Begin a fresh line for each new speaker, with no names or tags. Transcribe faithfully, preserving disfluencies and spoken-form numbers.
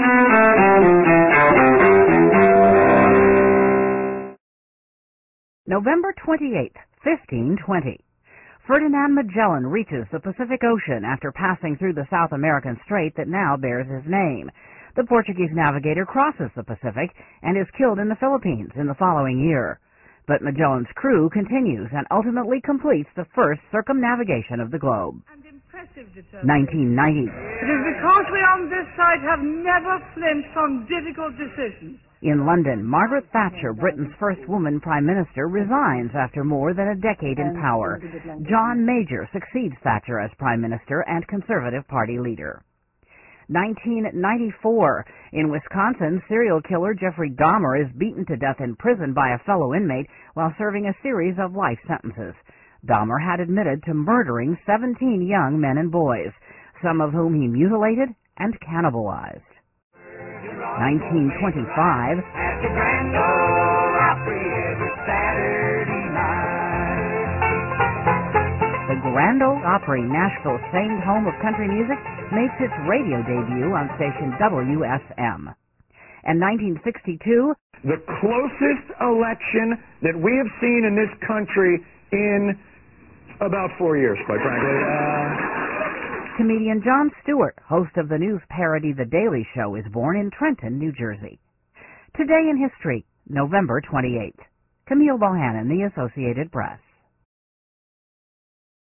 November twenty-eighth, fifteen twenty. Ferdinand Magellan reaches the Pacific Ocean after passing through the South American strait that now bears his name. The Portuguese navigator crosses the Pacific and is killed in the Philippines in the following year. But Magellan's crew continues and ultimately completes the first circumnavigation of the globe.
And impressive
nineteen ninety.
It is because we on this side have never flinched on difficult decisions.
In London, Margaret Thatcher, Britain's first woman prime minister, resigns after more than a decade in power. John Major succeeds Thatcher as prime minister and Conservative Party leader. nineteen ninety-four. In Wisconsin, serial killer Jeffrey Dahmer is beaten to death in prison by a fellow inmate while serving a series of life sentences. Dahmer had admitted to murdering seventeen young men and boys, some of whom he mutilated and cannibalized. nineteen twenty-five.
At the Grand Ole Opry every Saturday night.
The Grand Ole Opry, Nashville's famed home of country music, makes its radio debut on station W S M. And nineteen sixty-two,
the closest election that we have seen in this country in about four years, quite frankly. Uh,
Comedian Jon Stewart, host of the news parody The Daily Show, is born in Trenton, New Jersey. Today in history, November twenty-eighth. Camille Bohannon, The Associated Press.